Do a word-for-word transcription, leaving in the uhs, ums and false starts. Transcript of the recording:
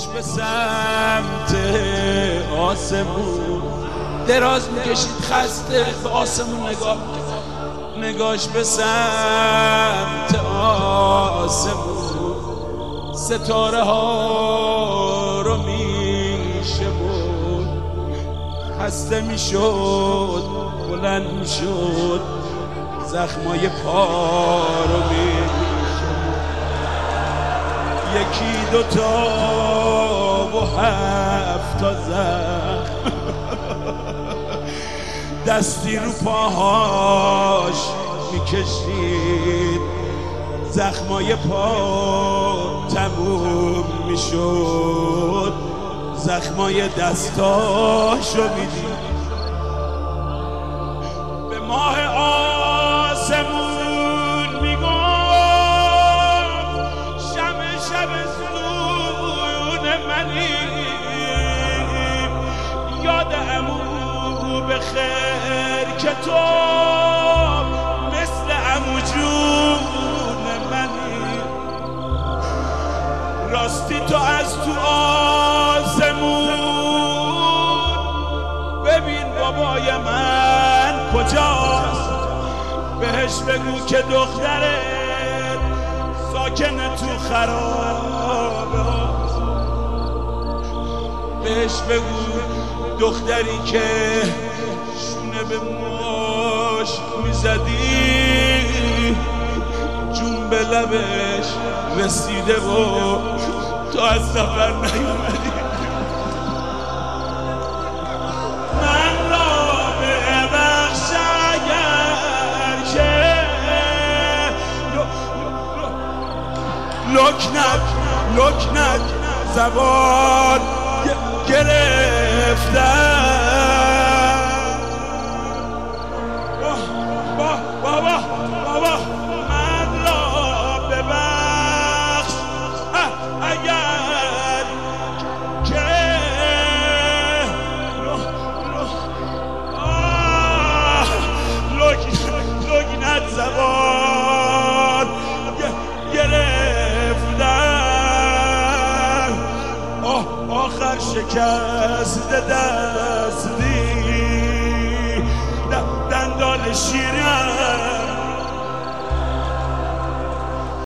نگاش به سمت آسمون دراز میکشید خسته به آسمون نگاه میکرد. نگاش به سمت آسمون ستاره ها رو میشمرد. خسته میشد بلند میشد زخمای پا رو میشمرد. یکی دوتا و هفت تا زخم دستی رو پاهاش میکشید. زخمای پا تموم میشد زخمای دستاشو میدید. به ماه آسمون میگفت شب شب زون منی یاد عمو به خیر که تو مثل عمو جون منی. راستی تو از تو آسمون ببین بابای من کجاست. بهش بگو که دخترت ساکنه تو خرابه هاست. بهش بگو دختری که شونه به ماش میزدی جون به لبش رسیده و تو از سفر نیومدی. من را ببخش اگر که لکنک لکنک زبان گرفتم. بابا بابا بابا من را ببخش اگر که لکنت زبان گرفتم. آخر شکست دستی دندان شیرم